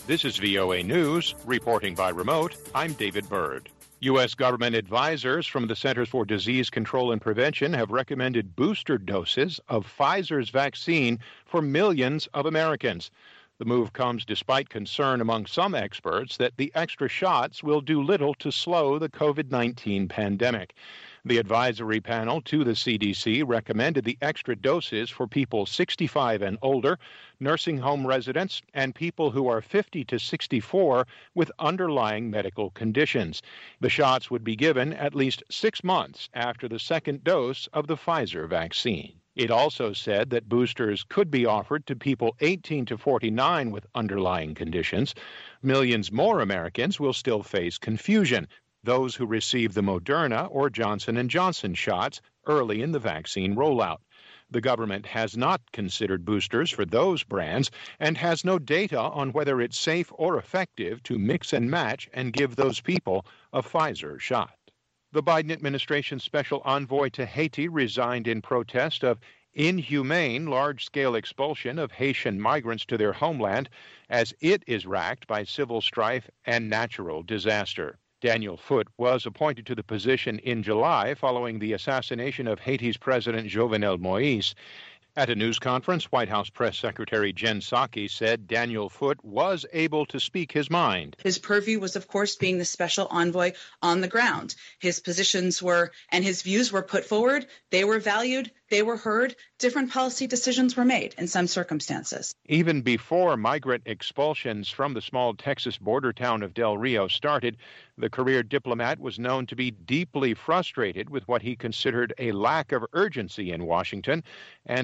This is VOA News, reporting by remote. I'm David Byrd. U.S. government advisors from the Centers for Disease Control and Prevention have recommended booster doses of Pfizer's vaccine for millions of Americans. The move comes despite concern among some experts that the extra shots will do little to slow the COVID-19 pandemic. The advisory panel to the CDC recommended the extra doses for people 65 and older, nursing home residents, and people who are 50 to 64 with underlying medical conditions. The shots would be given at least 6 months after the second dose of the Pfizer vaccine. It also said that boosters could be offered to people 18 to 49 with underlying conditions. Millions more Americans will still face confusion. Those who receive the Moderna or Johnson & Johnson shots early in the vaccine rollout. The government has not considered boosters for those brands and has no data on whether it's safe or effective to mix and match and give those people a Pfizer shot. The Biden administration's special envoy to Haiti resigned in protest of inhumane large-scale expulsion of Haitian migrants to their homeland as it is racked by civil strife and natural disaster. Daniel Foote was appointed to the position in July following the assassination of Haiti's President Jovenel Moïse. At a news conference, White House Press Secretary Jen Psaki said Daniel Foote was able to speak his mind. His purview was, of course, being the special envoy on the ground. His positions were, and his views were put forward. They were valued. They were heard. Different policy decisions were made in some circumstances. Even before migrant expulsions from the small Texas border town of Del Rio started, the career diplomat was known to be deeply frustrated with what he considered a lack of urgency in Washington and